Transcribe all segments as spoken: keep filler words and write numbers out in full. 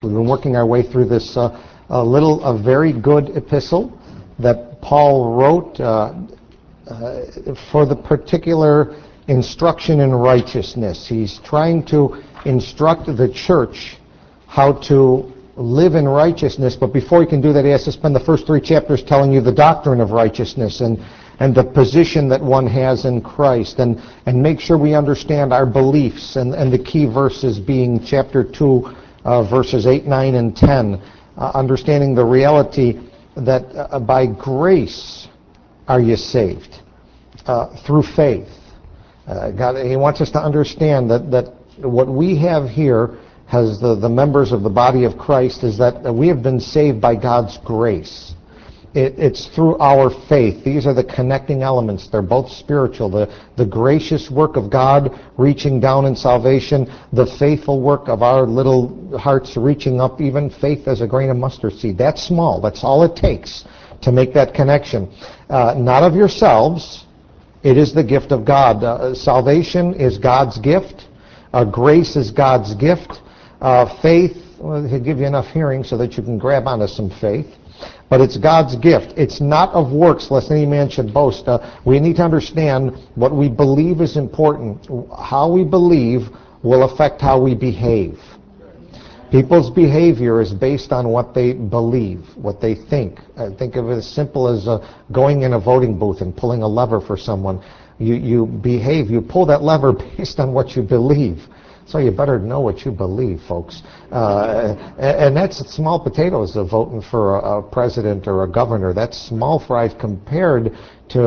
We've been working our way through this uh, a little, a very good epistle that Paul wrote uh, uh, for the particular instruction in righteousness. He's trying to instruct the church how to live in righteousness, but before he can do that, he has to spend the first three chapters telling you the doctrine of righteousness and and the position that one has in Christ, and, and make sure we understand our beliefs, and, and the key verses being chapter two, uh, verses eight, nine, and ten, uh, understanding the reality that uh, by grace are you saved, uh, through faith. Uh, God, he wants us to understand that, that what we have here as the, the members of the body of Christ is that we have been saved by God's grace. It, it's through our faith. These are the connecting elements. They're both spiritual. The, the gracious work of God reaching down in salvation, the faithful work of our little hearts reaching up, even faith as a grain of mustard seed. That's small. That's all it takes to make that connection. Uh, not of yourselves. It is the gift of God. Uh, salvation is God's gift. Uh, grace is God's gift. Uh, faith, well, he'll give you enough hearing so that you can grab onto some faith. But it's God's gift. It's not of works, lest any man should boast. Uh, we need to understand what we believe is important. How we believe will affect how we behave. People's behavior is based on what they believe, what they think. Uh, think of it as simple as uh, going in a voting booth and pulling a lever for someone. You, you behave, you pull that lever based on what you believe. So you better know what you believe, folks. Uh, and, and that's small potatoes of voting for a, a president or a governor. That's small fries compared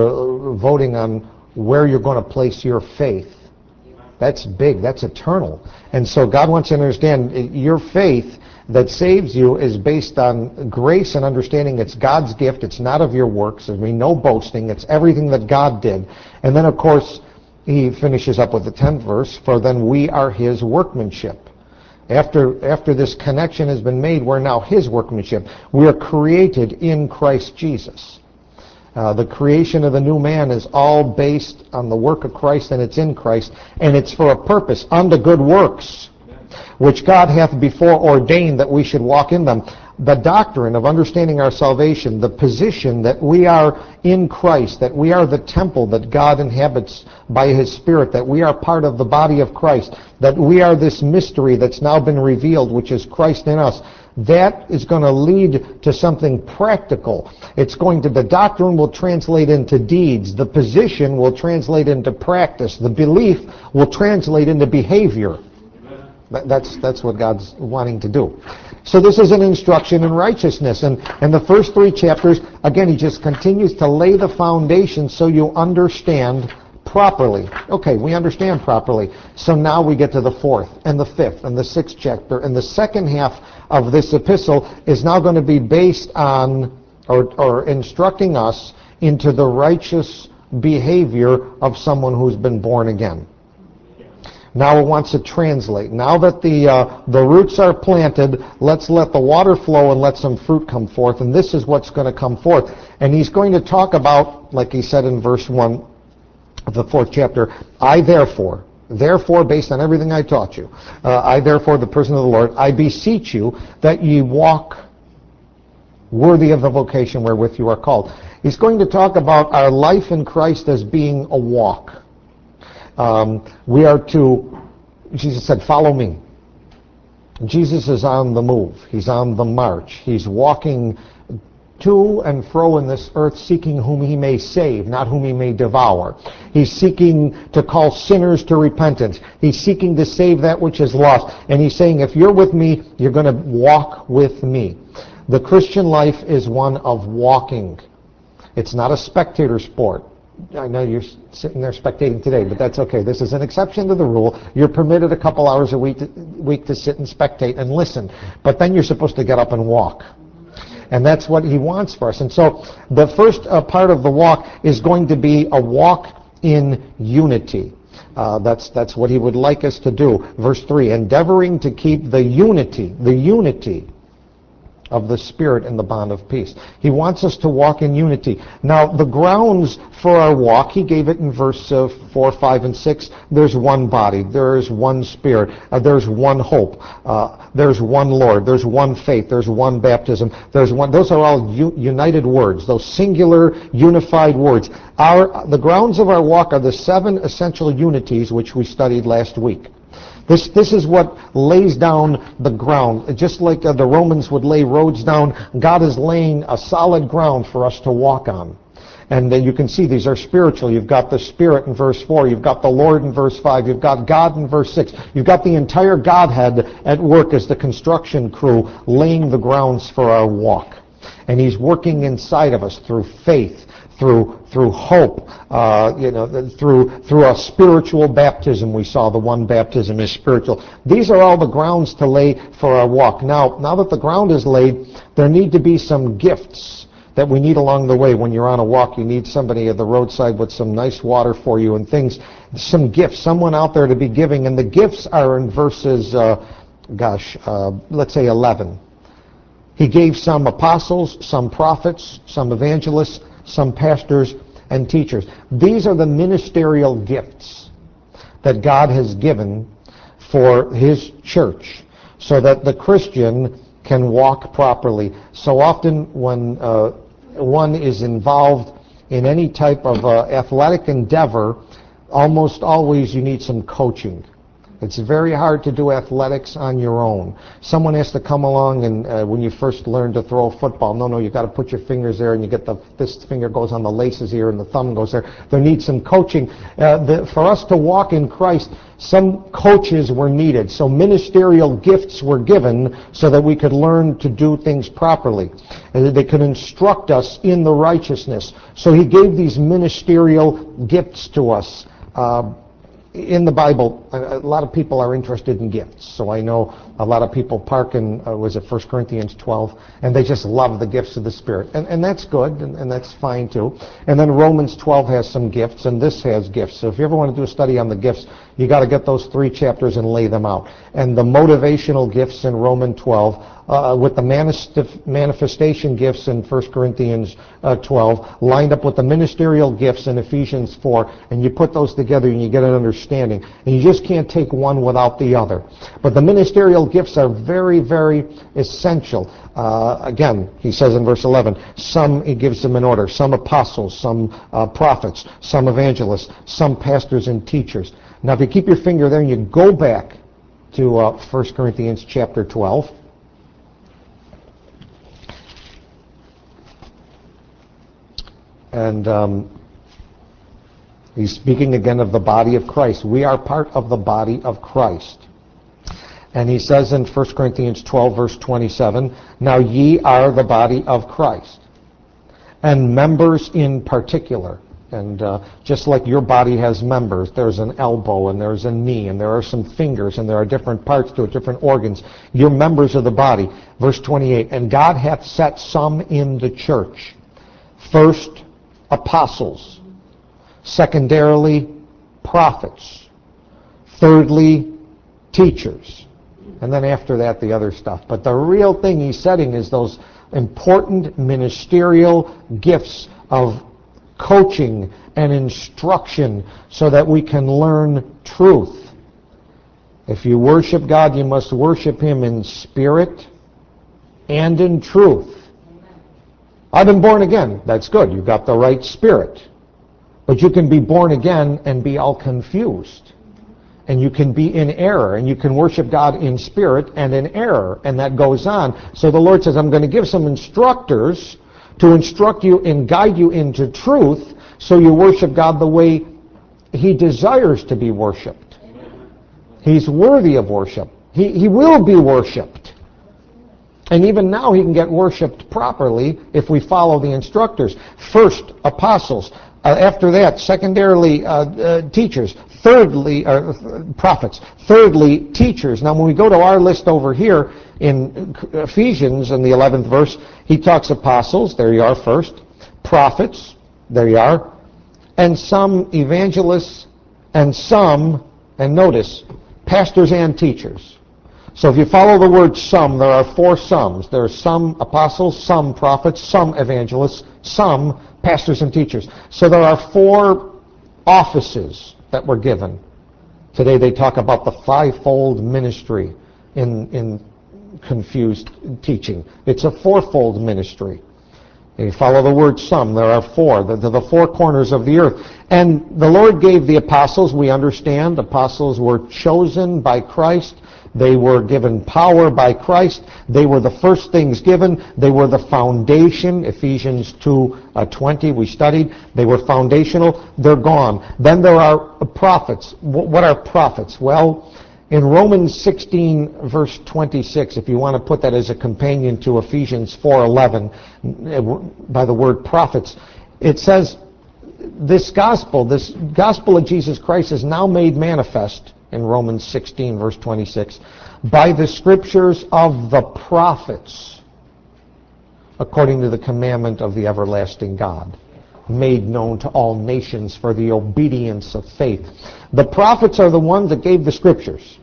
to voting on where you're going to place your faith. That's big. That's eternal. And so God wants you to understand your faith that saves you is based on grace and understanding it's God's gift. It's not of your works. There's no boasting. It's everything that God did. And then, of course, he finishes up with the tenth verse, for then we are his workmanship. After, after this connection has been made, we're now his workmanship. We are created in Christ Jesus. Uh, the creation of the new man is all based on the work of Christ, and it's in Christ, and it's for a purpose, unto good works, which God hath before ordained that we should walk in them. The doctrine of understanding our salvation, the position that we are in Christ, that we are the temple that God inhabits by his Spirit, that we are part of the body of Christ, that we are this mystery that's now been revealed, which is Christ in us. That is going to lead to something practical. It's going to, the doctrine will translate into deeds. The position will translate into practice. The belief will translate into behavior. That's that's what God's wanting to do. So this is an instruction in righteousness. And, and the first three chapters, again, he just continues to lay the foundation so you understand properly. Okay, we understand properly. So now we get to the fourth and the fifth and the sixth chapter. And the second half of this epistle is now going to be based on or, or instructing us into the righteous behavior of someone who's been born again. Now it wants to translate. Now that the uh, the roots are planted, let's let the water flow and let some fruit come forth. And this is what's going to come forth. And he's going to talk about, like he said in verse one of the fourth chapter, I therefore, therefore based on everything I taught you, uh, I therefore, the prisoner of the Lord, I beseech you that ye walk worthy of the vocation wherewith you are called. He's going to talk about our life in Christ as being a walk. Um, we are to, Jesus said, follow me. Jesus is on the move. He's on the march. He's walking to and fro in this earth, seeking whom he may save, not whom he may devour. He's seeking to call sinners to repentance. He's seeking to save that which is lost. And he's saying, if you're with me, you're going to walk with me. The Christian life is one of walking. It's not a spectator sport. I know you're sitting there spectating today, but that's okay. This is an exception to the rule. You're permitted a couple hours a week to, week to sit and spectate and listen, but then you're supposed to get up and walk. And that's what he wants for us. And so the first uh, part of the walk is going to be a walk in unity. Uh, that's that's what he would like us to do. Verse three, endeavoring to keep the unity, the unity of the Spirit in the bond of peace. He wants us to walk in unity. Now, the grounds for our walk, he gave it in verse uh, four, five, and six. There's one body. There is one Spirit. Uh, there's one hope. Uh, there's one Lord. There's one faith. There's one baptism. There's one. Those are all u- united words. Those singular, unified words. Our, the grounds of our walk are the seven essential unities which we studied last week. This, this is what lays down the ground. Just like uh, the Romans would lay roads down, God is laying a solid ground for us to walk on. And uh, you can see these are spiritual. You've got the Spirit in verse four. You've got the Lord in verse five. You've got God in verse six. You've got the entire Godhead at work as the construction crew laying the grounds for our walk. And he's working inside of us through faith, through through hope, uh, you know, through through a spiritual baptism. We saw the one baptism is spiritual. These are all the grounds to lay for our walk. Now, now that the ground is laid, there need to be some gifts that we need along the way. When you're on a walk, you need somebody at the roadside with some nice water for you and things, some gifts, someone out there to be giving. And the gifts are in verses, uh, gosh, uh, let's say eleven. He gave some apostles, some prophets, some evangelists, some pastors and teachers. These are the ministerial gifts that God has given for his church so that the Christian can walk properly. So often when uh, one is involved in any type of uh, athletic endeavor, almost always you need some coaching. It's very hard to do athletics on your own. Someone has to come along and uh, when you first learn to throw a football, no, no, you've got to put your fingers there and you get the, this finger goes on the laces here and the thumb goes there. There needs some coaching. Uh, the, for us to walk in Christ, some coaches were needed. So ministerial gifts were given so that we could learn to do things properly. And they could instruct us in the righteousness. So he gave these ministerial gifts to us. Uh, In the Bible, a lot of people are interested in gifts. So I know a lot of people park in, uh, was it First Corinthians twelve, and they just love the gifts of the Spirit. And, and that's good, and, and that's fine too. And then Romans twelve has some gifts, and this has gifts. So if you ever want to do a study on the gifts, you got to get those three chapters and lay them out. And the motivational gifts in Romans twelve, uh, with the manif- manifestation gifts in First Corinthians uh, twelve, lined up with the ministerial gifts in Ephesians four, and you put those together and you get an understanding. And you just can't take one without the other. But the ministerial gifts are very, very essential. Uh, again, he says in verse eleven, some he gives them in order, some apostles, some uh, prophets, some evangelists, some pastors and teachers. Now, if you keep your finger there and you go back to uh, First Corinthians chapter twelve, and um, he's speaking again of the body of Christ. We are part of the body of Christ. And he says in First Corinthians twelve, verse twenty-seven, now ye are the body of Christ, and members in particular. And uh, just like your body has members, there's an elbow and there's a knee and there are some fingers and there are different parts to it, different organs. You're members of the body. Verse twenty-eight, and God hath set some in the church. First, apostles. Secondarily, prophets. Thirdly, teachers. And then after that, the other stuff. But the real thing he's setting is those important ministerial gifts of coaching and instruction so that we can learn truth. If you worship God, you must worship him in spirit and in truth. I've been born again. That's good. You've got the right spirit. But you can be born again and be all confused. And you can be in error, and you can worship God in spirit and in error, and that goes on. So the Lord says, I'm going to give some instructors to instruct you and guide you into truth so you worship God the way he desires to be worshiped. He's worthy of worship. He, he will be worshiped. And even now he can get worshiped properly if we follow the instructors. First, apostles. Uh, after that, secondarily, uh, uh, teachers. Thirdly, uh, prophets. Thirdly, teachers. Now, when we go to our list over here in Ephesians, in the eleventh verse, he talks apostles. There you are first. Prophets. There you are. And some evangelists. And some, and notice, pastors and teachers. So if you follow the word some, there are four sums. There are some apostles, some prophets, some evangelists, some pastors and teachers. So there are four offices that were given. Today they talk about the fivefold ministry in, in confused teaching. It's a fourfold ministry. You follow the word some, there are four. They're the four corners of the earth. And the Lord gave the apostles, we understand, apostles were chosen by Christ. They were given power by Christ. They were the first things given. They were the foundation. Ephesians two twenty, we studied. They were foundational. They're gone. Then there are prophets. What are prophets? Well, in Romans sixteen, verse twenty-six, if you want to put that as a companion to Ephesians four eleven, by the word prophets, it says, this gospel, this gospel of Jesus Christ is now made manifest, in Romans sixteen, verse twenty-six, by the scriptures of the prophets, according to the commandment of the everlasting God, made known to all nations for the obedience of faith. The prophets are the ones that gave the scriptures.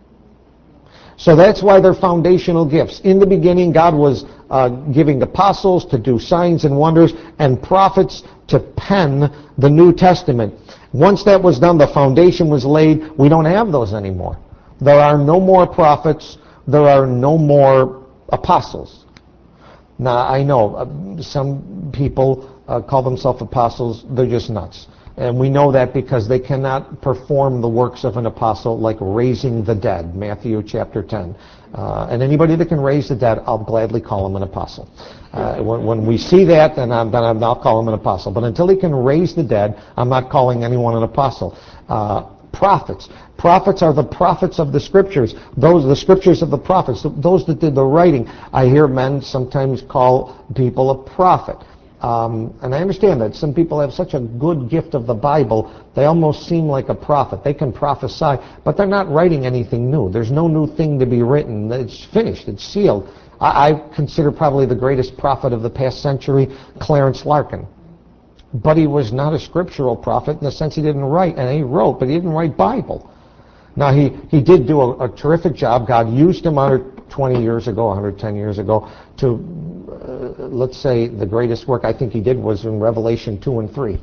So that's why they're foundational gifts. In the beginning, God was uh, giving apostles to do signs and wonders and prophets to pen the New Testament. Once that was done, the foundation was laid. We don't have those anymore. There are no more prophets. There are no more apostles. Now, I know uh, some people uh, call themselves apostles. They're just nuts. And we know that because they cannot perform the works of an apostle like raising the dead, Matthew chapter ten. Uh, and anybody that can raise the dead, I'll gladly call him an apostle. Uh, when, when we see that, then, I'm, then I'm, I'll call him an apostle. But until he can raise the dead, I'm not calling anyone an apostle. Uh, prophets. Prophets are the prophets of the Scriptures. Those the Scriptures of the prophets, those that did the writing. I hear men sometimes call people a prophet. Um, and I understand that some people have such a good gift of the Bible, they almost seem like a prophet. They can prophesy, but they're not writing anything new. There's no new thing to be written. It's finished. It's sealed. I, I consider probably the greatest prophet of the past century, Clarence Larkin. But he was not a scriptural prophet in the sense he didn't write, and he wrote, but he didn't write Bible. Now, he, he did do a, a terrific job. God used him one hundred twenty years ago, one hundred ten years ago, to, uh, let's say, the greatest work I think he did was in Revelation two and three.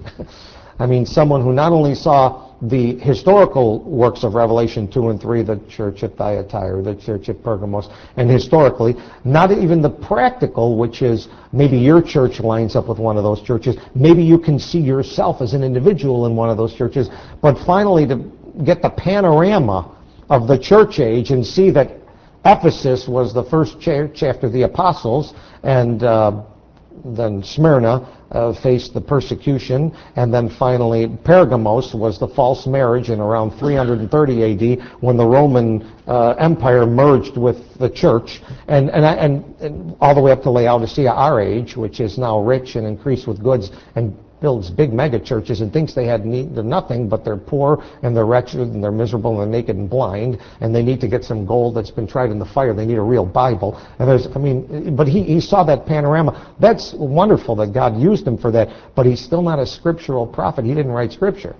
I mean, someone who not only saw the historical works of Revelation two and three, the church at Thyatira, the church at Pergamos, and historically, not even the practical, which is maybe your church lines up with one of those churches. Maybe you can see yourself as an individual in one of those churches. But finally, to get the panorama of the church age and see that Ephesus was the first church after the apostles, and uh, then Smyrna uh, faced the persecution, and then finally Pergamos was the false marriage in around three hundred thirty A D when the Roman uh, Empire merged with the church, and and, and and all the way up to Laodicea, our age, which is now rich and increased with goods and builds big mega churches and thinks they had need, they're nothing, but they're poor and they're wretched and they're miserable and they're naked and blind, and they need to get some gold that's been tried in the fire. They need a real Bible. And there's, I mean, but he, he saw that panorama. That's wonderful that God used him for that, but he's still not a scriptural prophet. He didn't write scripture.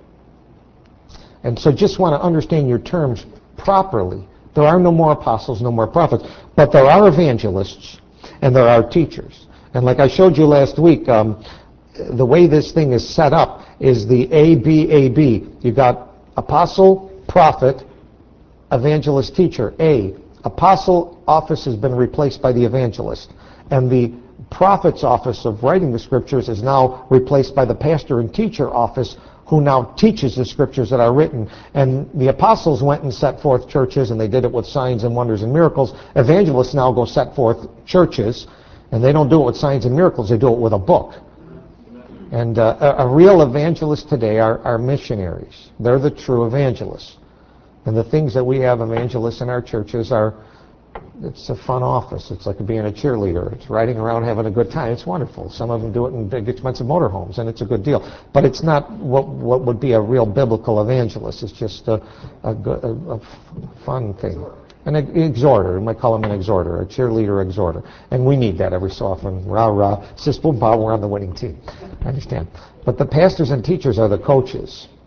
And so just want to understand your terms properly. There are no more apostles, no more prophets, but there are evangelists and there are teachers. And like I showed you last week, um, the way this thing is set up is the A B A B. You've got apostle, prophet, evangelist, teacher. A. Apostle office has been replaced by the evangelist. And the prophet's office of writing the scriptures is now replaced by the pastor and teacher office, who now teaches the scriptures that are written. And the apostles went and set forth churches, and they did it with signs and wonders and miracles. Evangelists now go set forth churches, and they don't do it with signs and miracles. They do it with a book. And uh, a, a real evangelist today are, are missionaries. They're the true evangelists. And the things that we have evangelists in our churches are, it's a fun office. It's like being a cheerleader. It's riding around having a good time. It's wonderful. Some of them do it in big, expensive motorhomes, and it's a good deal. But it's not what what would be a real biblical evangelist. It's just a, a, a, a fun thing. An exhorter, we might call him an exhorter, a cheerleader exhorter. And we need that every so often. Rah, rah, sis, boom, bow, we're on the winning team. I understand. But the pastors and teachers are the coaches.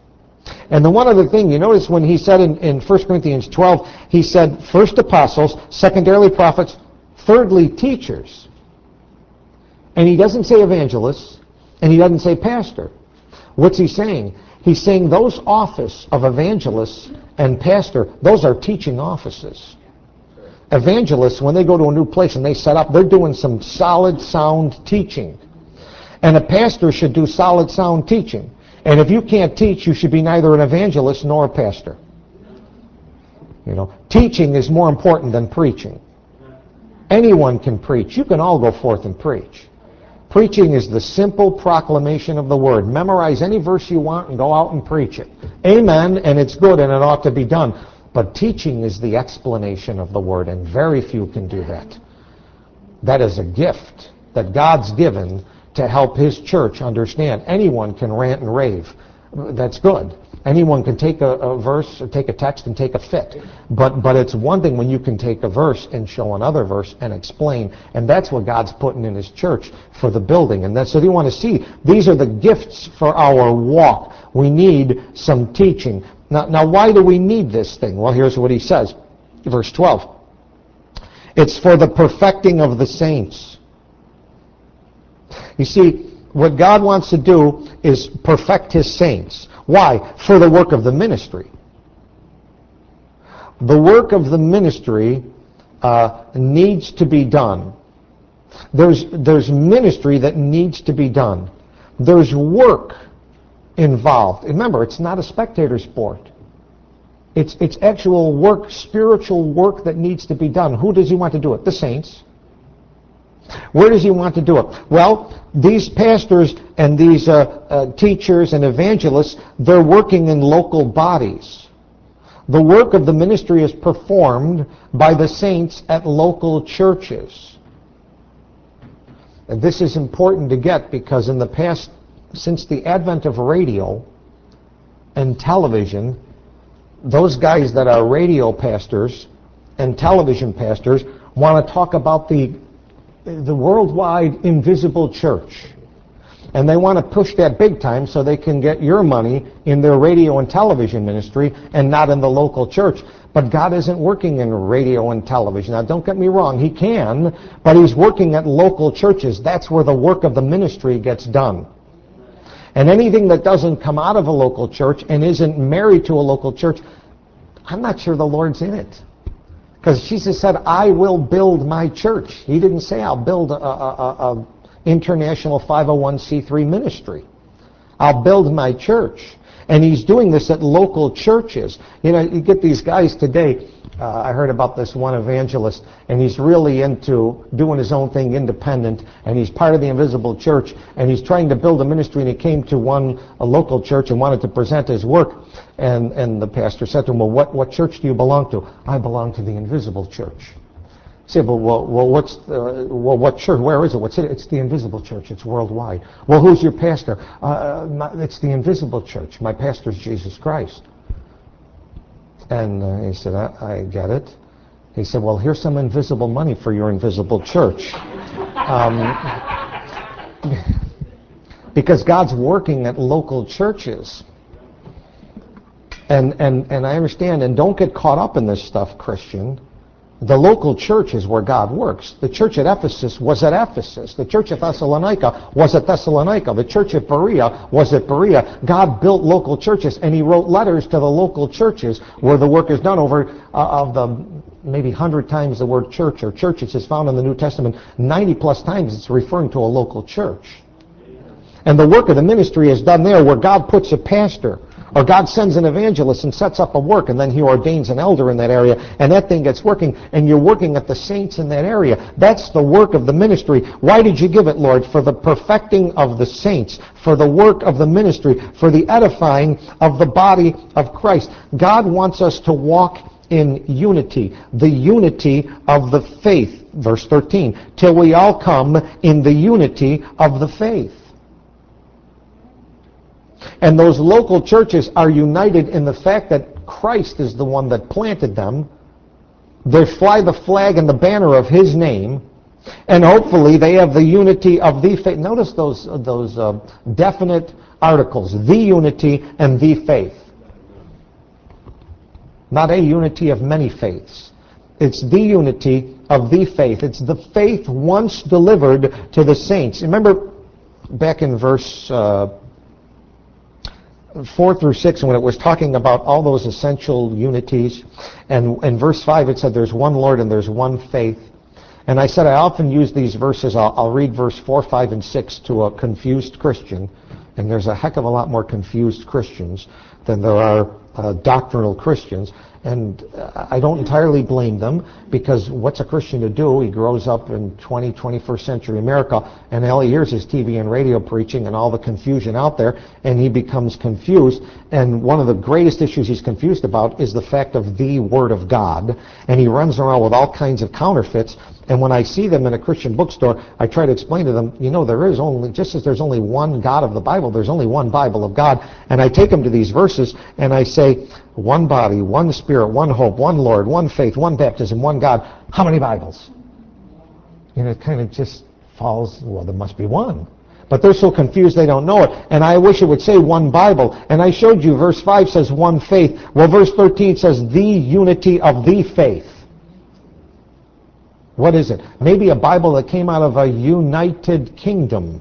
And the one other thing, you notice when he said in, in First Corinthians twelve, he said first apostles, secondarily prophets, thirdly teachers. And he doesn't say evangelists, and he doesn't say pastor. What's he saying? He's saying those office of evangelists and pastor, those are teaching offices. Evangelists, when they go to a new place and they set up, they're doing some solid, sound teaching. And a pastor should do solid, sound teaching. And if you can't teach, you should be neither an evangelist nor a pastor. You know, teaching is more important than preaching. Anyone can preach. You can all go forth and preach. Preaching is the simple proclamation of the word. Memorize any verse you want and go out and preach it. Amen, and it's good and it ought to be done. But teaching is the explanation of the word, and very few can do that. That is a gift that God's given to help his church understand. Anyone can rant and rave. That's good. Anyone can take a, a verse, or take a text and take a fit. But but it's one thing when you can take a verse and show another verse and explain. And that's what God's putting in his church for the building. And that's, so you want to see, these are the gifts for our walk. We need some teaching. Now, now why do we need this thing? Well, here's what he says. Verse twelve. It's for the perfecting of the saints. You see, what God wants to do is perfect his saints. Why? For the work of the ministry. The work of the ministry uh, needs to be done. There's, there's ministry that needs to be done. There's work involved. Remember, it's not a spectator sport. It's, it's actual work, spiritual work that needs to be done. Who does he want to do it? The saints. Where does he want to do it? Well, these pastors and these uh, uh, teachers and evangelists, they're working in local bodies. The work of the ministry is performed by the saints at local churches. And this is important to get because in the past, since the advent of radio and television, those guys that are radio pastors and television pastors want to talk about the the worldwide invisible church. And they want to push that big time so they can get your money in their radio and television ministry and not in the local church. But God isn't working in radio and television. Now, don't get me wrong. He can, but he's working at local churches. That's where the work of the ministry gets done. And anything that doesn't come out of a local church and isn't married to a local church, I'm not sure the Lord's in it. Because Jesus said, I will build my church. He didn't say, I'll build a, a, a, a international five oh one c three ministry. I'll build my church. And he's doing this at local churches. You know, you get these guys today. Uh, I heard about this one evangelist, and he's really into doing his own thing independent, and he's part of the invisible church, and he's trying to build a ministry, and he came to one a local church and wanted to present his work. And, and the pastor said to him, well, what, what church do you belong to? I belong to the invisible church. He said, well, well, well, what's the, well, what church? Where is it? What's it? It's the invisible church. It's worldwide. Well, who's your pastor? Uh, my, it's the invisible church. My pastor's Jesus Christ. And uh, he said, I, I get it. He said, well, here's some invisible money for your invisible church. Um, because God's working at local churches. And, and, and I understand, and don't get caught up in this stuff, Christian. The local church is where God works. The church at Ephesus was at Ephesus. The church at Thessalonica was at Thessalonica. The church at Berea was at Berea. God built local churches, and he wrote letters to the local churches where the work is done. Over uh, of the maybe one hundred times the word church or churches is found in the New Testament, ninety plus times it's referring to a local church. And the work of the ministry is done there where God puts a pastor. Or God sends an evangelist and sets up a work, and then he ordains an elder in that area, and that thing gets working, and you're working at the saints in that area. That's the work of the ministry. Why did you give it, Lord? For the perfecting of the saints, for the work of the ministry, for the edifying of the body of Christ. God wants us to walk in unity, the unity of the faith. Verse thirteen, till we all come in the unity of the faith. And those local churches are united in the fact that Christ is the one that planted them. They fly the flag and the banner of his name. And hopefully they have the unity of the faith. Notice those, those uh, definite articles, the unity and the faith. not a unity of many faiths. It's the unity of the faith. It's the faith once delivered to the saints. Remember back in verse uh, four through six, when it was talking about all those essential unities, and in verse five it said there's one Lord and there's one faith. And I said I often use these verses. I'll, I'll read verse four, five, and six to a confused Christian, and there's a heck of a lot more confused Christians than there are uh, doctrinal Christians. And uh, I don't entirely blame them, because what's a Christian to do? He grows up in twentieth, twenty-first century America, and all he hears is T V and radio preaching and all the confusion out there, and he becomes confused. And one of the greatest issues he's confused about is the fact of the Word of God, and he runs around with all kinds of counterfeits. And when I see them in a Christian bookstore, I try to explain to them, you know, there is only, just as there's only one God of the Bible, there's only one Bible of God. And I take them to these verses, and I say, one body, one Spirit, one hope, one Lord, one faith, one baptism, one God. How many Bibles? And it kind of just falls, well, there must be one. But they're so confused they don't know it. And I wish it would say one Bible. And I showed you, verse five says one faith. Well, verse thirteen says the unity of the faith. What is it? Maybe a Bible that came out of a united kingdom.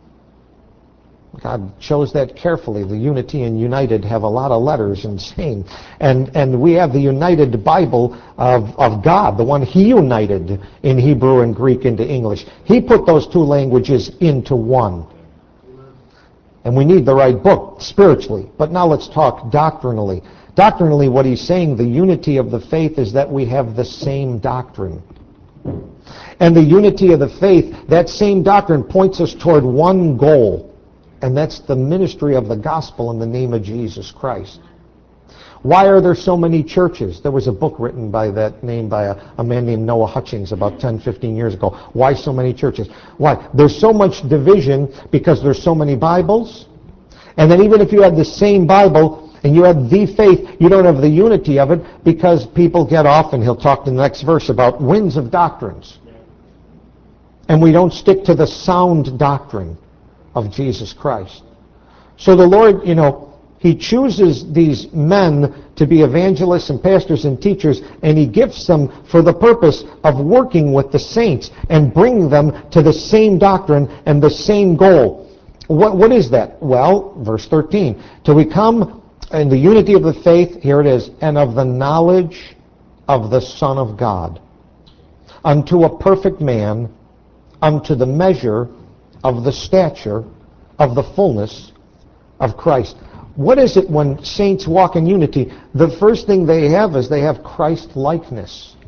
God chose that carefully. The unity and united have a lot of letters and same. And and we have the united Bible of, of God, the one He united in Hebrew and Greek into English. He put those two languages into one. And we need the right book spiritually. But now let's talk doctrinally. Doctrinally, what he's saying, the unity of the faith, is that we have the same doctrine. And the unity of the faith, that same doctrine points us toward one goal, and that's the ministry of the gospel in the name of Jesus Christ. Why are there so many churches? There was a book written by that name by a, a man named Noah Hutchings about ten, fifteen years ago. Why so many churches? Why? There's so much division because there's so many Bibles. And then even if you had the same Bible and you have the faith, you don't have the unity of it, because people get off, and he'll talk in the next verse about winds of doctrines. And we don't stick to the sound doctrine of Jesus Christ. So the Lord, you know, He chooses these men to be evangelists and pastors and teachers, and He gifts them for the purpose of working with the saints and bringing them to the same doctrine and the same goal. What, what is that? Well, verse thirteen, till we come in the unity of the faith, here it is, and of the knowledge of the Son of God, unto a perfect man, unto the measure of the stature of the fullness of Christ. What is it when saints walk in unity? The first thing they have is they have Christ-likeness.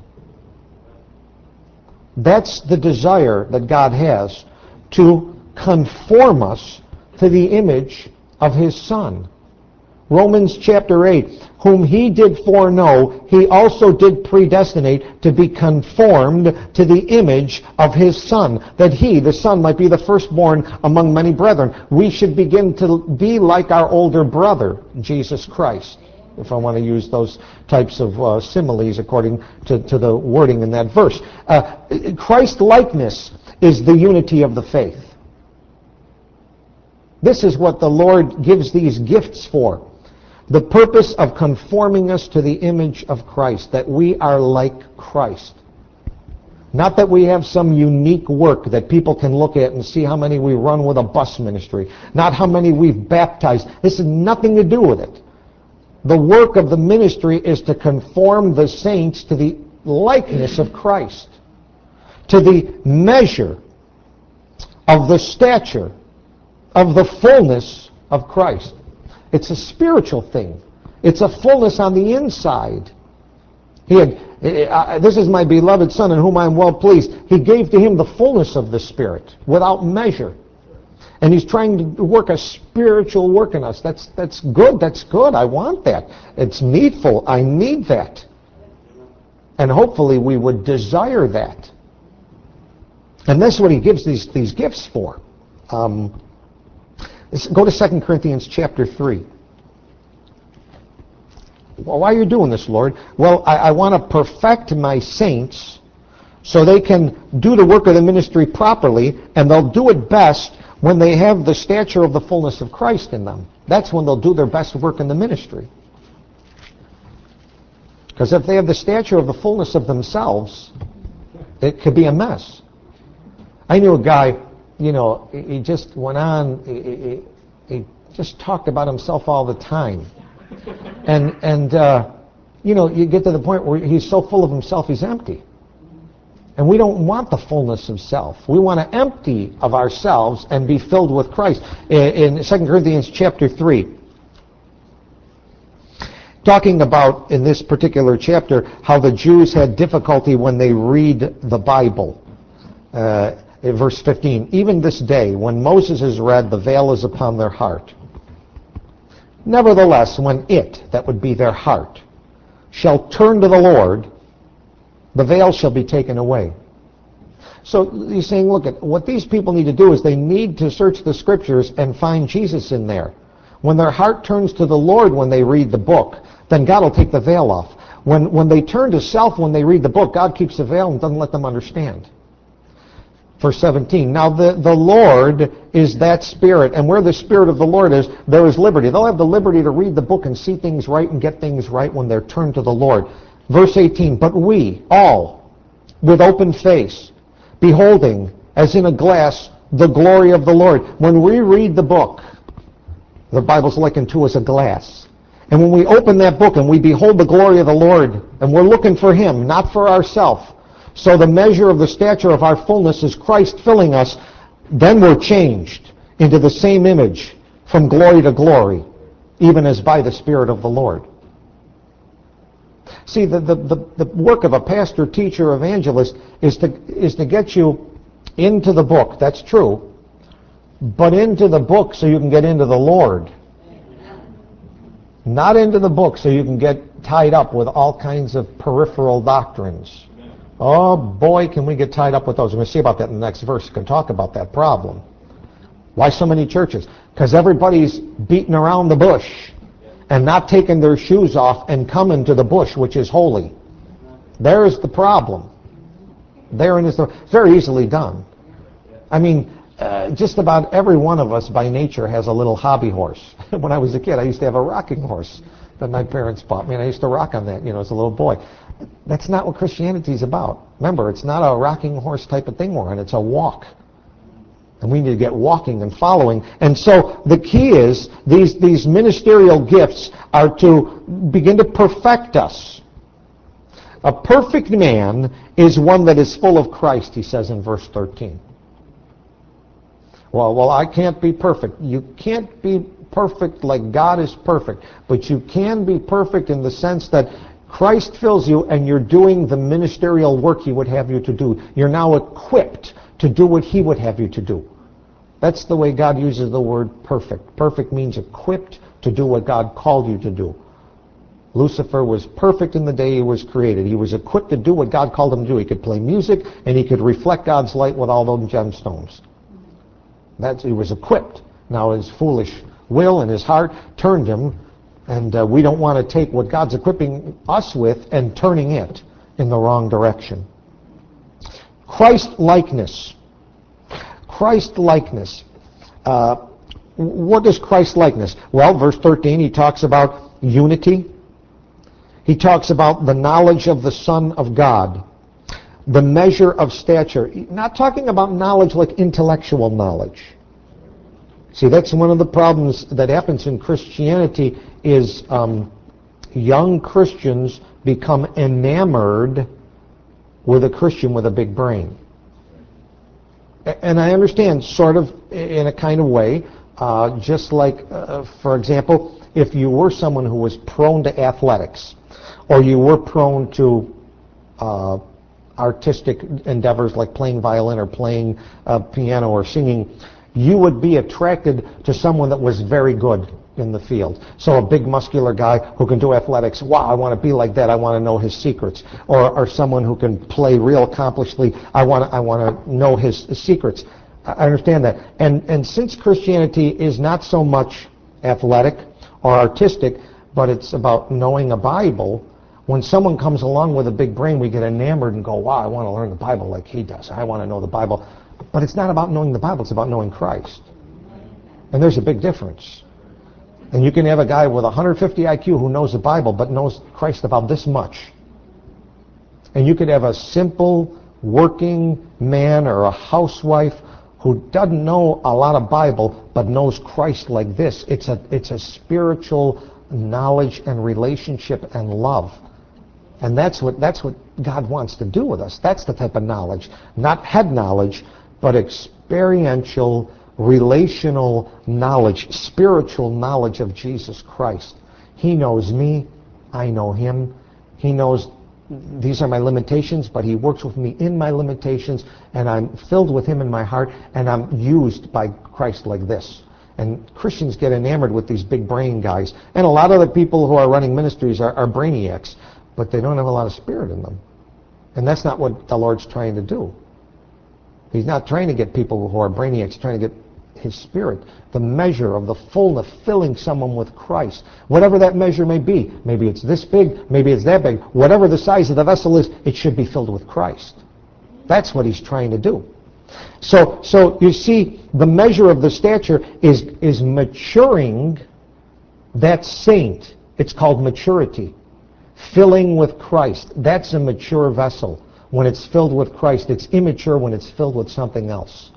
That's the desire that God has, to conform us to the image of His Son. Romans chapter eight, whom He did foreknow, He also did predestinate to be conformed to the image of His Son, that He, the Son, might be the firstborn among many brethren. We should begin to be like our older brother, Jesus Christ, if I want to use those types of uh, similes according to, to the wording in that verse. Uh, Christ-likeness is the unity of the faith. This is what the Lord gives these gifts for. The purpose of conforming us to the image of Christ, that we are like Christ. Not that we have some unique work that people can look at and see how many we run with a bus ministry. Not how many we've baptized. This has nothing to do with it. The work of the ministry is to conform the saints to the likeness of Christ, to the measure of the stature of the fullness of Christ. It's a spiritual thing. It's a fullness on the inside. He had, uh, this is my beloved Son in whom I am well pleased. He gave to Him the fullness of the Spirit without measure. And He's trying to work a spiritual work in us. That's, that's good. That's good. I want that. It's needful. I need that. And hopefully we would desire that. And that's what He gives these, these gifts for. Um, Go to Second Corinthians chapter three. Well, why are you doing this, Lord? Well, I, I want to perfect my saints so they can do the work of the ministry properly, and they'll do it best when they have the stature of the fullness of Christ in them. That's when they'll do their best work in the ministry. Because if they have the stature of the fullness of themselves, it could be a mess. I knew a guy, you know, he just went on, he, he, he just talked about himself all the time. And, and uh, you know, you get to the point where he's so full of himself, he's empty. And we don't want the fullness of self. We want to empty of ourselves and be filled with Christ. In, in Second Corinthians chapter three, talking about, in this particular chapter, how the Jews had difficulty when they read the Bible. Uh, in verse fifteen, even this day, when Moses is read, the veil is upon their heart. Nevertheless, when it, that would be their heart, shall turn to the Lord, the veil shall be taken away. So he's saying, look, at what these people need to do is they need to search the Scriptures and find Jesus in there. When their heart turns to the Lord when they read the book, then God will take the veil off. When, when they turn to self when they read the book, God keeps the veil and doesn't let them understand. Verse seventeen, now the, the Lord is that Spirit, and where the Spirit of the Lord is, there is liberty. They'll have the liberty to read the book and see things right and get things right when they're turned to the Lord. Verse eighteen, but we all, with open face, beholding, as in a glass, the glory of the Lord. When we read the book, the Bible's likened to as a glass. And when we open that book and we behold the glory of the Lord, and we're looking for Him, not for ourselves, so the measure of the stature of our fullness is Christ filling us, then we're changed into the same image from glory to glory, even as by the Spirit of the Lord. See, the, the, the, the work of a pastor, teacher, evangelist is to, is to get you into the book. That's true. But into the book so you can get into the Lord. Not into the book so you can get tied up with all kinds of peripheral doctrines. Oh boy, can we get tied up with those. We're going to see about that in the next verse. We can talk about that problem. Why so many churches? Because everybody's beating around the bush and not taking their shoes off and coming to the bush, which is holy. There's the problem. Therein is the very easily done. I mean, uh, just about every one of us by nature has a little hobby horse. When I was a kid, I used to have a rocking horse that my parents bought me, and I used to rock on that, you know, as a little boy. That's not what Christianity is about. Remember, it's not a rocking horse type of thing we're in. It's a walk. And we need to get walking and following. And so the key is these, these ministerial gifts are to begin to perfect us. A perfect man is one that is full of Christ, he says in verse thirteen. Well, well, I can't be perfect. You can't be perfect like God is perfect. But you can be perfect in the sense that Christ fills you and you're doing the ministerial work He would have you to do. You're now equipped to do what He would have you to do. That's the way God uses the word perfect. Perfect means equipped to do what God called you to do. Lucifer was perfect in the day he was created. He was equipped to do what God called him to do. He could play music and he could reflect God's light with all those gemstones. That's, he was equipped. Now his foolish will and his heart turned him, and uh, we don't want to take what God's equipping us with and turning it in the wrong direction. Christ-likeness. Christ-likeness. Uh, what is Christ-likeness? Well, verse thirteen, he talks about unity. He talks about the knowledge of the Son of God. The measure of stature. Not talking about knowledge like intellectual knowledge. See, that's one of the problems that happens in Christianity is um, young Christians become enamored with a Christian with a big brain. And I understand, sort of, in a kind of way, uh, just like, uh, for example, if you were someone who was prone to athletics, or you were prone to uh, artistic endeavors like playing violin or playing uh, piano or singing, you would be attracted to someone that was very good in the field. So a big muscular guy who can do athletics, wow, I want to be like that, I want to know his secrets. Or, or someone who can play real accomplishedly, I want to, I want to know his, his secrets. I understand that. And, and since Christianity is not so much athletic or artistic, but it's about knowing a Bible, when someone comes along with a big brain, we get enamored and go, wow, I want to learn the Bible like he does. I want to know the Bible. But it's not about knowing the Bible, it's about knowing Christ. And there's a big difference. And you can have a guy with one hundred fifty I Q who knows the Bible but knows Christ about this much. And you could have a simple working man or a housewife who doesn't know a lot of Bible but knows Christ like this. It's a, it's a spiritual knowledge and relationship and love. And that's what, that's what God wants to do with us. That's the type of knowledge. Not head knowledge, but experiential, relational knowledge, spiritual knowledge of Jesus Christ. He knows me. I know him. He knows these are my limitations, but he works with me in my limitations, and I'm filled with him in my heart, and I'm used by Christ like this. And Christians get enamored with these big brain guys. And a lot of the people who are running ministries are, are brainiacs, but they don't have a lot of spirit in them. And that's not what the Lord's trying to do. He's not trying to get people who are brainiacs, he's trying to get his spirit, the measure of the fullness, filling someone with Christ. Whatever that measure may be. Maybe it's this big, maybe it's that big. Whatever the size of the vessel is, it should be filled with Christ. That's what he's trying to do. So, so you see, the measure of the stature is, is maturing that saint. It's called maturity. Filling with Christ. That's a mature vessel. When it's filled with Christ, it's immature when it's filled with something else.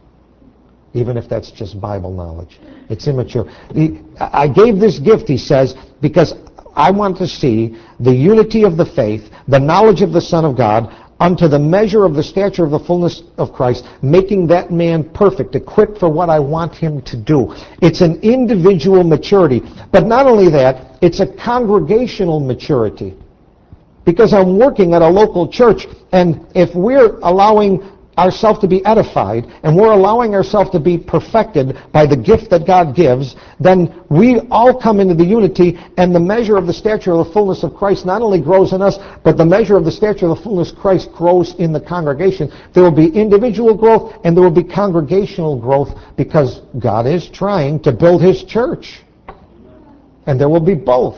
Even if that's just Bible knowledge. It's immature. The, I gave this gift, he says, because I want to see the unity of the faith, the knowledge of the Son of God, unto the measure of the stature of the fullness of Christ, making that man perfect, equipped for what I want him to do. It's an individual maturity. But not only that, it's a congregational maturity. Because I'm working at a local church, and if we're allowing ourselves to be edified, and we're allowing ourselves to be perfected by the gift that God gives, then we all come into the unity, and the measure of the stature of the fullness of Christ not only grows in us, but the measure of the stature of the fullness of Christ grows in the congregation. There will be individual growth, and there will be congregational growth, because God is trying to build his church. And there will be both.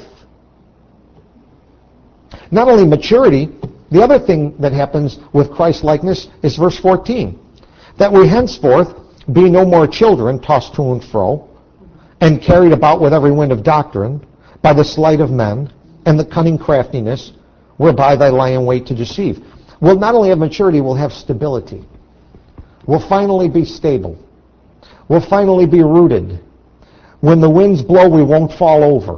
Not only maturity, the other thing that happens with Christ-likeness is verse fourteen. That we henceforth be no more children, tossed to and fro, and carried about with every wind of doctrine, by the sleight of men, and the cunning craftiness, whereby they lie in wait to deceive. We'll not only have maturity, we'll have stability. We'll finally be stable. We'll finally be rooted. When the winds blow, we won't fall over.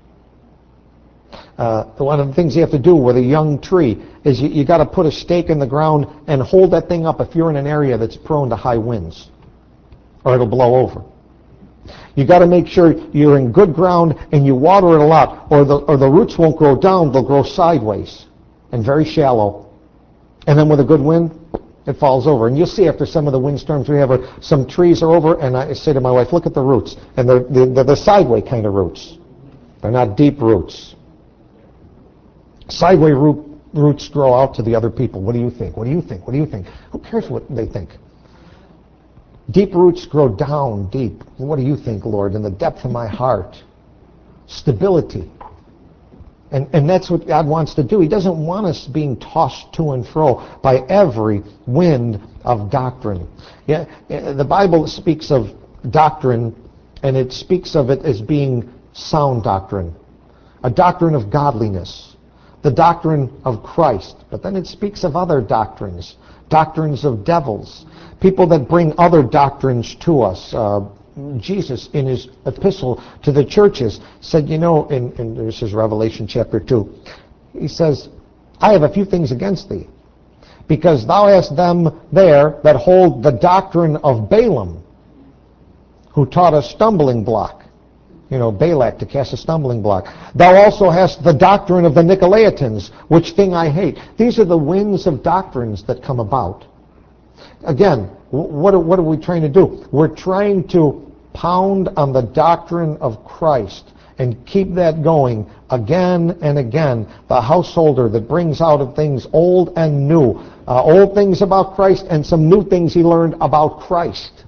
Uh, one of the things you have to do with a young tree is you, you got to put a stake in the ground and hold that thing up if you're in an area that's prone to high winds, or it'll blow over. You got to make sure you're in good ground and you water it a lot, or the or the roots won't grow down; they'll grow sideways and very shallow. And then with a good wind, it falls over. And you'll see after some of the windstorms we have, uh, some trees are over, and I say to my wife, "Look at the roots," and they're they're, they're the sideways kind of roots. They're not deep roots. Sideway root, roots grow out to the other people. What do you think? What do you think? What do you think? Who cares what they think? Deep roots grow down deep. What do you think, Lord? In the depth of my heart. Stability. And, and that's what God wants to do. He doesn't want us being tossed to and fro by every wind of doctrine. Yeah, the Bible speaks of doctrine, and it speaks of it as being sound doctrine. A doctrine of godliness. The doctrine of Christ. But then it speaks of other doctrines, doctrines of devils, people that bring other doctrines to us. Uh, Jesus, in his epistle to the churches, said, you know, in, in this is Revelation chapter two, he says, I have a few things against thee, because thou hast them there that hold the doctrine of Balaam, who taught a stumbling block. You know, Balak, to cast a stumbling block. Thou also hast the doctrine of the Nicolaitans, which thing I hate. These are the winds of doctrines that come about. Again, what are, what are we trying to do? We're trying to pound on the doctrine of Christ and keep that going again and again. The householder that brings out of things old and new. Uh, old things about Christ and some new things he learned about Christ.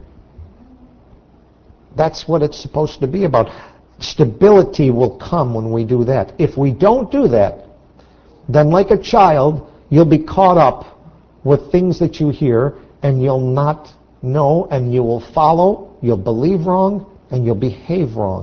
That's what it's supposed to be about. Stability will come when we do that. If we don't do that, then like a child, you'll be caught up with things that you hear, and you'll not know, and you will follow, you'll believe wrong, and you'll behave wrong.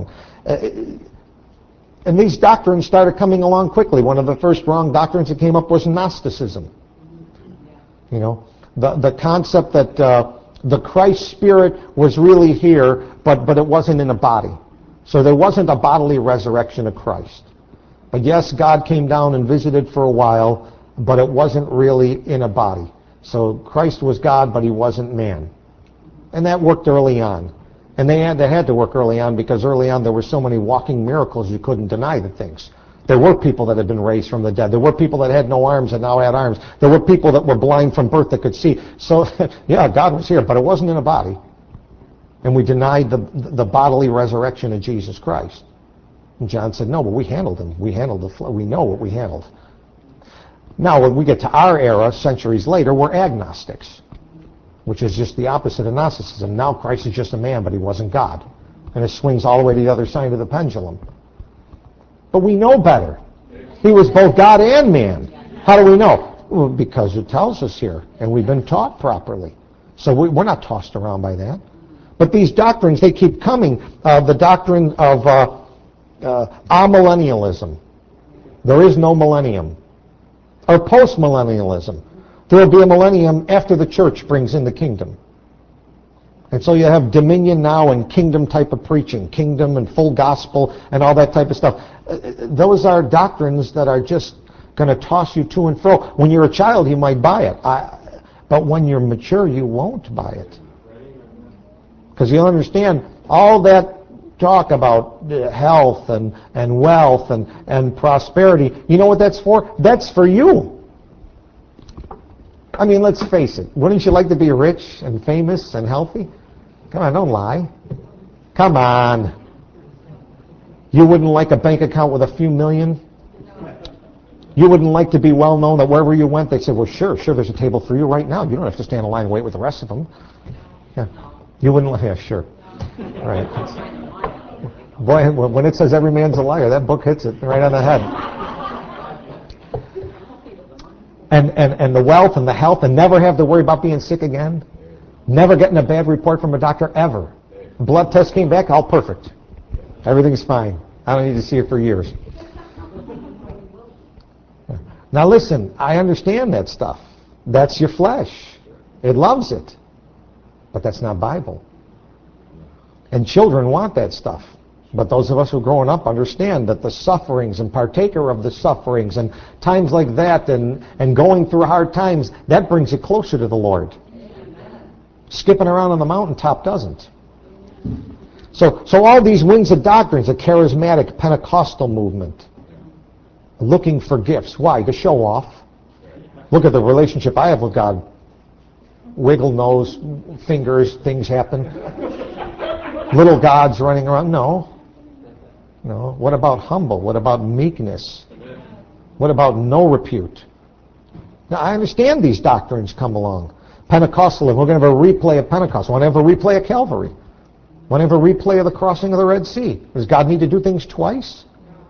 Uh, and these doctrines started coming along quickly. One of the first wrong doctrines that came up was Gnosticism. You know, the, the concept that uh, the Christ Spirit was really here, but, but it wasn't in a body. So there wasn't a bodily resurrection of Christ. But yes, God came down and visited for a while, but it wasn't really in a body. So Christ was God, but he wasn't man. And that worked early on. And they had, they had to work early on because early on there were so many walking miracles you couldn't deny the things. There were people that had been raised from the dead. There were people that had no arms and now had arms. There were people that were blind from birth that could see. So, yeah, God was here, but it wasn't in a body. And we denied the, the bodily resurrection of Jesus Christ. And John said, no, but we handled him. We handled the flow. We know what we handled. Now, when we get to our era, centuries later, we're agnostics, which is just the opposite of Gnosticism. Now Christ is just a man, but he wasn't God. And it swings all the way to the other side of the pendulum. But we know better. He was both God and man. How do we know? Well, because it tells us here, and we've been taught properly. So we, we're not tossed around by that. But these doctrines, they keep coming. Uh, the doctrine of uh, uh, amillennialism. There is no millennium. Or post-millennialism. There will be a millennium after the church brings in the kingdom. And so you have dominion now and kingdom type of preaching, kingdom and full gospel and all that type of stuff. Those are doctrines that are just going to toss you to and fro. When you're a child, you might buy it. I, but when you're mature, you won't buy it. Because you'll understand all that talk about health and, and wealth and, and prosperity. You know what that's for? That's for you. I mean, let's face it. Wouldn't you like to be rich and famous and healthy? Come on, don't lie. Come on. You wouldn't like a bank account with a few million? You wouldn't like to be well known that wherever you went, they said, well, sure, sure, there's a table for you right now. You don't have to stand in line and wait with the rest of them. Yeah. You wouldn't, yeah, sure. Right. Boy, when it says every man's a liar, that book hits it right on the head. And, and, and the wealth and the health and never have to worry about being sick again. Never getting a bad report from a doctor, ever. Blood test came back, all perfect. Everything's fine. I don't need to see it for years. Now listen, I understand that stuff. That's your flesh. It loves it. But that's not Bible. And children want that stuff. But those of us who are growing up understand that the sufferings and partaker of the sufferings and times like that and, and going through hard times, that brings you closer to the Lord. Skipping around on the mountaintop doesn't. So, so all these winds of doctrines, a charismatic Pentecostal movement, looking for gifts. Why? To show off. Look at the relationship I have with God. Wiggle nose, fingers, things happen. Little gods running around. No. No. What about humble? What about meekness? What about no repute? Now, I understand these doctrines come along. Pentecostalism, we're going to have a replay of Pentecost. Want to have a replay of Calvary? Want to have a replay of the crossing of the Red Sea? Does God need to do things twice?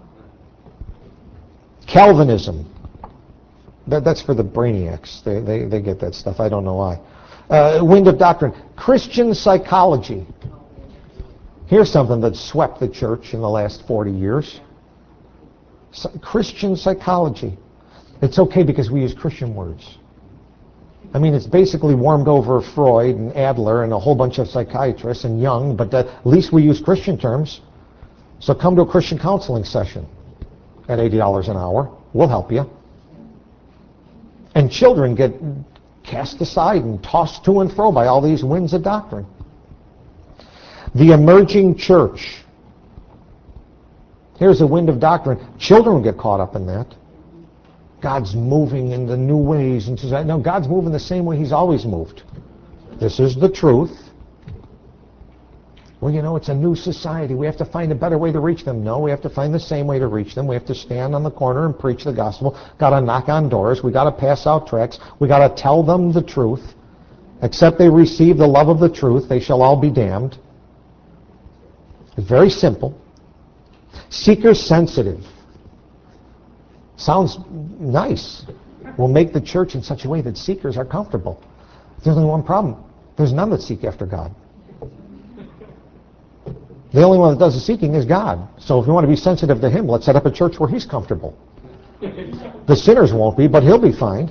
Calvinism. That, that's for the brainiacs. They, they, they get that stuff. I don't know why. Uh, wind of doctrine. Christian psychology. Here's something that swept the church in the last forty years. So, Christian psychology. It's okay because we use Christian words. I mean, it's basically warmed over Freud and Adler and a whole bunch of psychiatrists and Jung, but at least we use Christian terms. So come to a Christian counseling session at eighty dollars an hour. We'll help you. And children get cast aside and tossed to and fro by all these winds of doctrine. The emerging church. Here's a wind of doctrine. Children get caught up in that. God's moving in the new ways. And says, no, God's moving the same way he's always moved. This is the truth. Well, you know, it's a new society. We have to find a better way to reach them. No, we have to find the same way to reach them. We have to stand on the corner and preach the gospel. Got to knock on doors. We got to pass out tracts. We got to tell them the truth. Except they receive the love of the truth, they shall all be damned. It's very simple. Seeker sensitive. Sounds nice. We'll make the church in such a way that seekers are comfortable. There's only one problem. There's none that seek after God. The only one that does the seeking is God. So if you want to be sensitive to him, let's set up a church where he's comfortable. The sinners won't be, but he'll be fine.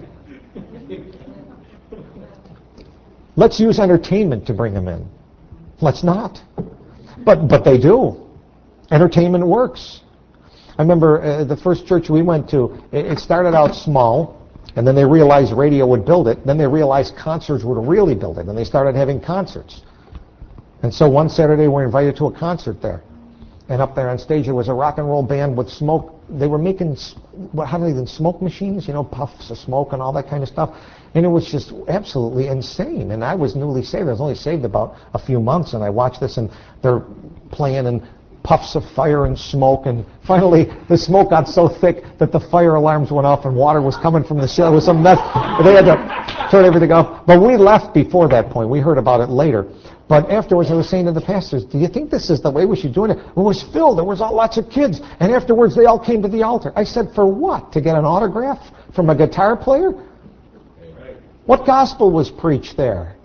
Let's use entertainment to bring him in. Let's not. But but they do. Entertainment works. I remember uh, the first church we went to, it, it started out small, and then they realized radio would build it. Then they realized concerts would really build it, and they started having concerts. And so one Saturday we were invited to a concert there. And up there on stage there was a rock and roll band with smoke. They were making, what, how do they, smoke machines, you know, puffs of smoke and all that kind of stuff. And it was just absolutely insane. And I was newly saved. I was only saved about a few months, and I watched this, and they're playing and puffs of fire and smoke, and finally the smoke got so thick that the fire alarms went off and water was coming from the show. It was some mess. They had to turn everything off. But we left before that point. We heard about it later. But afterwards I was saying to the pastors, do you think this is the way we should do it? It was filled. There was all, lots of kids. And afterwards they all came to the altar. I said, for what? To get an autograph from a guitar player? What gospel was preached there?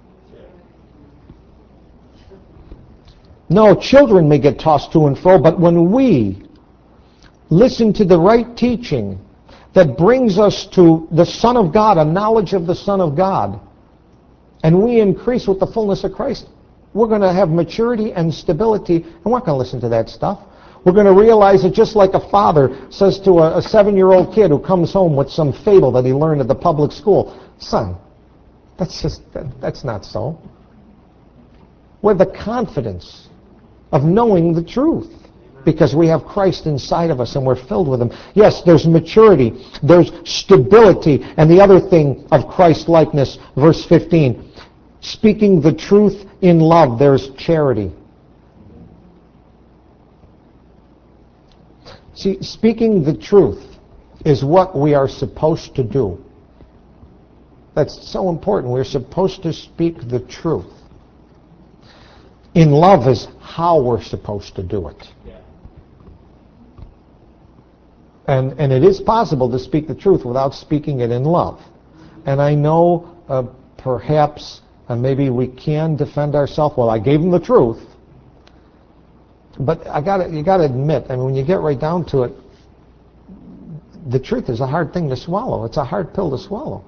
No, children may get tossed to and fro, but when we listen to the right teaching that brings us to the Son of God, a knowledge of the Son of God, and we increase with the fullness of Christ, we're going to have maturity and stability, and we're not going to listen to that stuff. We're going to realize that just like a father says to a, a seven-year-old kid who comes home with some fable that he learned at the public school, son, that's just, that, that's not so. With the confidence of knowing the truth, because we have Christ inside of us and we're filled with him. Yes, there's maturity, there's stability, and the other thing of Christ-likeness, verse fifteen, speaking the truth in love, there's charity. See, speaking the truth is what we are supposed to do. That's so important. We're supposed to speak the truth. In love is how we're supposed to do it. Yeah. And and it is possible to speak the truth without speaking it in love. And I know uh, perhaps uh, maybe we can defend ourselves. Well, I gave them the truth. But I got you got to admit, I mean, when you get right down to it, the truth is a hard thing to swallow. It's a hard pill to swallow.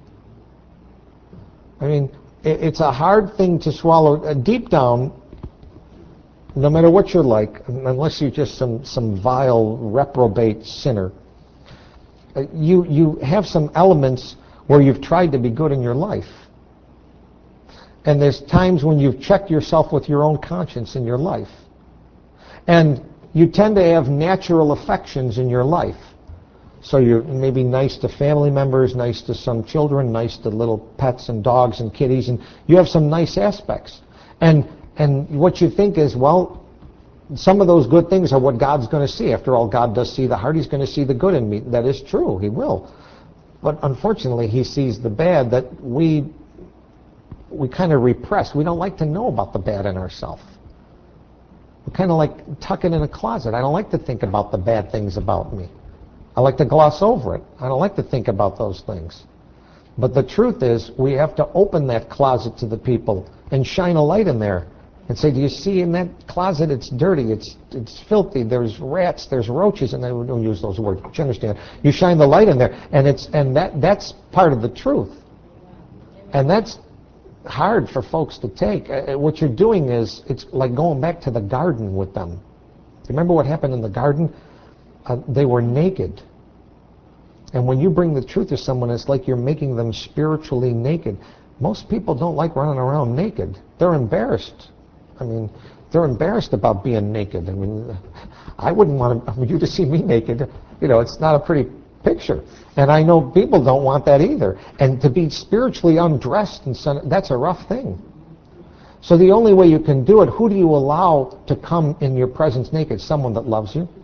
I mean, it's a hard thing to swallow. Deep down, no matter what you're like, unless you're just some, some vile, reprobate sinner, you, you have some elements where you've tried to be good in your life. And there's times when you've checked yourself with your own conscience in your life. And you tend to have natural affections in your life. So you're maybe nice to family members, nice to some children, nice to little pets and dogs and kitties, and you have some nice aspects. And and what you think is, well, some of those good things are what God's going to see. After all, God does see the heart. He's going to see the good in me. That is true. He will. But unfortunately, he sees the bad that we we kind of repress. We don't like to know about the bad in ourselves. We kind of like tuck it in a closet. I don't like to think about the bad things about me. I like to gloss over it. I don't like to think about those things. But the truth is, we have to open that closet to the people and shine a light in there and say, do you see in that closet it's dirty, it's it's filthy, there's rats, there's roaches, and I don't use those words, but you understand. You shine the light in there, and it's and that that's part of the truth. And that's hard for folks to take. Uh, what you're doing is, it's like going back to the garden with them. Remember what happened in the garden? Uh, they were naked. And when you bring the truth to someone, it's like you're making them spiritually naked. Most people don't like running around naked. They're embarrassed. I mean, they're embarrassed about being naked. I mean, I wouldn't want you to see me naked. You know, it's not a pretty picture. And I know people don't want that either. And to be spiritually undressed, and so, that's a rough thing. So the only way you can do it, who do you allow to come in your presence naked? Someone that loves you.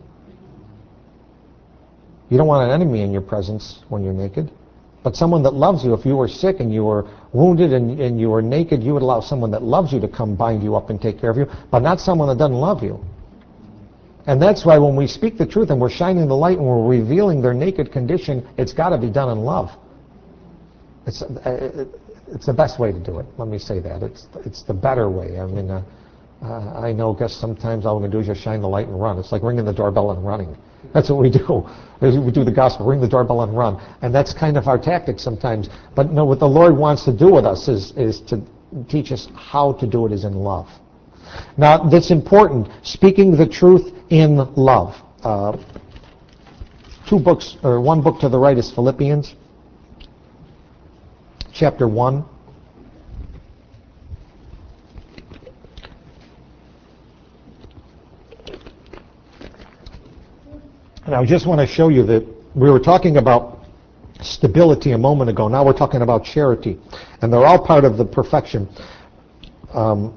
You don't want an enemy in your presence when you're naked. But someone that loves you, if you were sick and you were wounded and, and you were naked, you would allow someone that loves you to come bind you up and take care of you, but not someone that doesn't love you. And that's why when we speak the truth and we're shining the light and we're revealing their naked condition, it's got to be done in love. It's uh, it's the best way to do it. Let me say that. It's it's the better way. I mean, uh, Uh, I know, guess sometimes all we're going to do is just shine the light and run. It's like ringing the doorbell and running. That's what we do. We do the gospel, ring the doorbell and run. And that's kind of our tactic sometimes. But no, what the Lord wants to do with us is, is to teach us how to do it is in love. Now, that's important, speaking the truth in love. Uh, two books, or one book to the right is Philippians, chapter one. And I just want to show you that we were talking about stability a moment ago. Now we're talking about charity. And they're all part of the perfection. Um,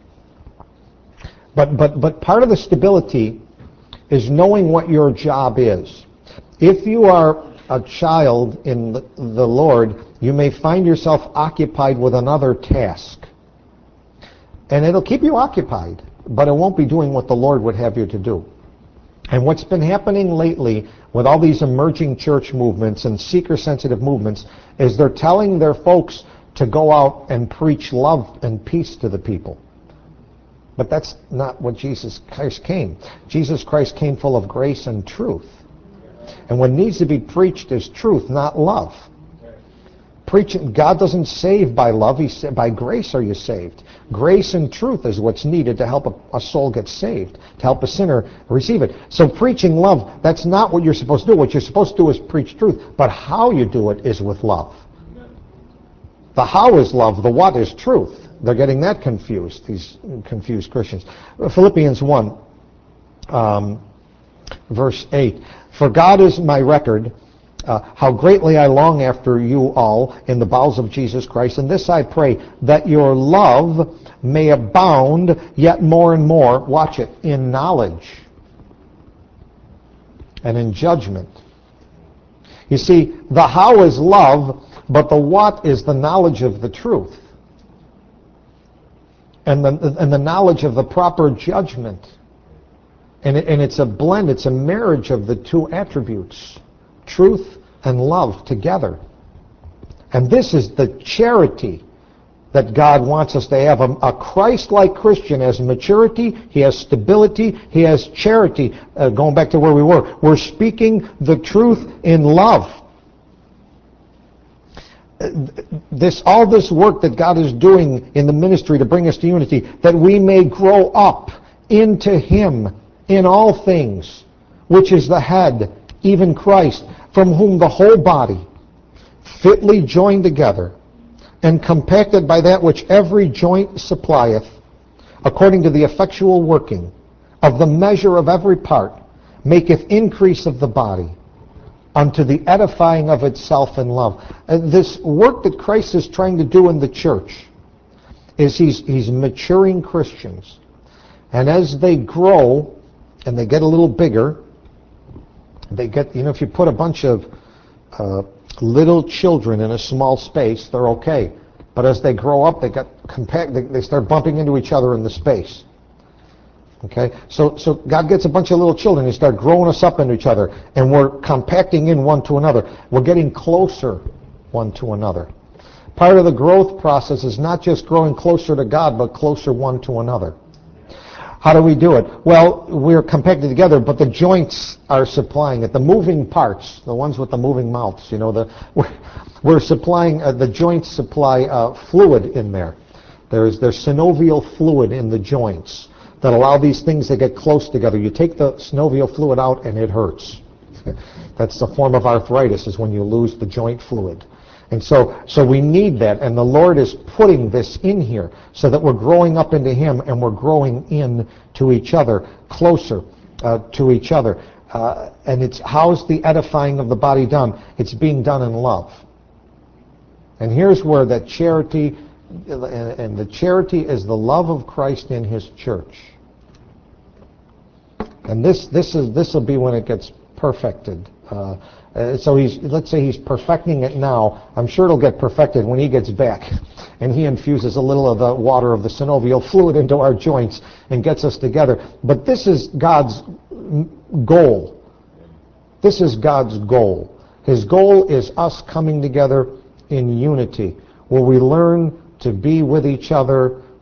but, but, but part of the stability is knowing what your job is. If you are a child in the, the Lord, you may find yourself occupied with another task. And it'll keep you occupied, but it won't be doing what the Lord would have you to do. And what's been happening lately with all these emerging church movements and seeker-sensitive movements is they're telling their folks to go out and preach love and peace to the people. But that's not what Jesus Christ came. Jesus Christ came full of grace and truth. And what needs to be preached is truth, not love. Preaching, God doesn't save by love. He sa- by grace are you saved. Grace and truth is what's needed to help a, a soul get saved, to help a sinner receive it. So preaching love, that's not what you're supposed to do. What you're supposed to do is preach truth. But how you do it is with love. The how is love, the what is truth. They're getting that confused, these confused Christians. Philippians one, um, verse eight. For God is my record, Uh, how greatly I long after you all in the bowels of Jesus Christ. And this I pray, that your love may abound yet more and more, watch it, in knowledge and in judgment. You see, the how is love, but the what is the knowledge of the truth. And the, and the knowledge of the proper judgment. And, it, and it's a blend, it's a marriage of the two attributes. Truth and love together. And this is the charity that God wants us to have. A, a Christ-like Christian has maturity, he has stability, he has charity. Uh, going back to where we were, we're speaking the truth in love. This, all this work that God is doing in the ministry to bring us to unity, that we may grow up into him in all things, which is the head, even Christ, from whom the whole body, fitly joined together, and compacted by that which every joint supplieth, according to the effectual working of the measure of every part, maketh increase of the body, unto the edifying of itself in love. And this work that Christ is trying to do in the church is he's, he's maturing Christians. And as they grow, and they get a little bigger, they get, you know, if you put a bunch of uh, little children in a small space, they're okay. But as they grow up, they get compact, they, they start bumping into each other in the space. Okay? So, so God gets a bunch of little children, they start growing us up into each other, and we're compacting in one to another. We're getting closer one to another. Part of the growth process is not just growing closer to God, but closer one to another. How do we do it? Well, we're compacted together, but the joints are supplying it. The moving parts, the ones with the moving mouths, you know, the we're, we're supplying, uh, the joints supply uh, fluid in there. There's, there's synovial fluid in the joints that allow these things to get close together. You take the synovial fluid out and it hurts. That's the form of arthritis, is when you lose the joint fluid. And so, so we need that, and the Lord is putting this in here so that we're growing up into him and we're growing in to each other, closer uh, to each other. Uh, and it's, how's the edifying of the body done? It's being done in love. And here's where that charity, and the charity is the love of Christ in his church. And this, this is, this will be when it gets perfected. Uh, Uh, so he's, let's say he's perfecting it now. I'm sure it'll get perfected when he gets back and he infuses a little of the water of the synovial fluid into our joints and gets us together. But this is God's goal. This is God's goal. His goal is us coming together in unity, where we learn to be with each other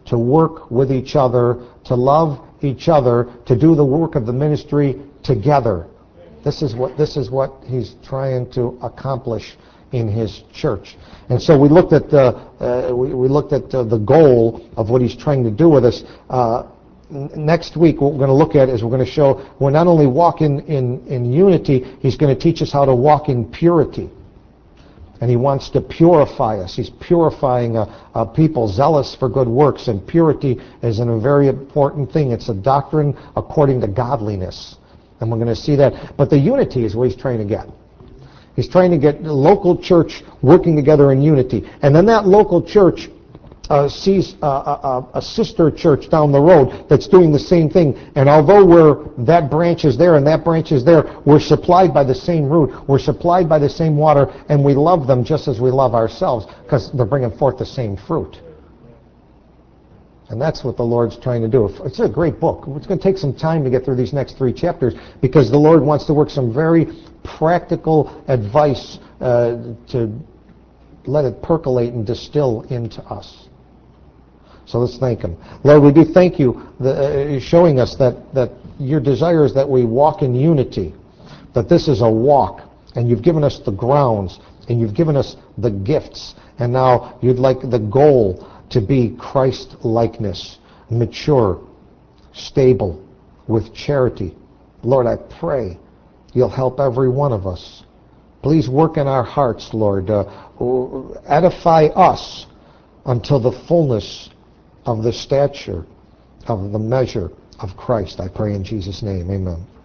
to work with each other, to love each other, to do the work of the ministry together. This is what this is what he's trying to accomplish in his church. And so we looked at the uh, we, we looked at uh, the goal of what he's trying to do with us. Uh, n- next week, what we're going to look at is we're going to show we're not only walk in, in, in unity, he's going to teach us how to walk in purity. And he wants to purify us. He's purifying a, a people zealous for good works, and purity is a very important thing. It's a doctrine according to godliness. And we're going to see that. But the unity is what he's trying to get. He's trying to get the local church working together in unity. And then that local church uh, sees a, a, a sister church down the road that's doing the same thing. And although we're, that branch is there and that branch is there, we're supplied by the same root. We're supplied by the same water, and we love them just as we love ourselves because they're bringing forth the same fruit. And that's what the Lord's trying to do. It's a great book. It's going to take some time to get through these next three chapters because the Lord wants to work some very practical advice uh, to let it percolate and distill into us. So let's thank Him. Lord, we do thank you the, uh, showing us that, that your desire is that we walk in unity, that this is a walk, and you've given us the grounds, and you've given us the gifts, and now you'd like the goal to be Christ-likeness, mature, stable, with charity. Lord, I pray you'll help every one of us. Please work in our hearts, Lord. Uh, edify us until the fullness of the stature of the measure of Christ. I pray in Jesus' name. Amen.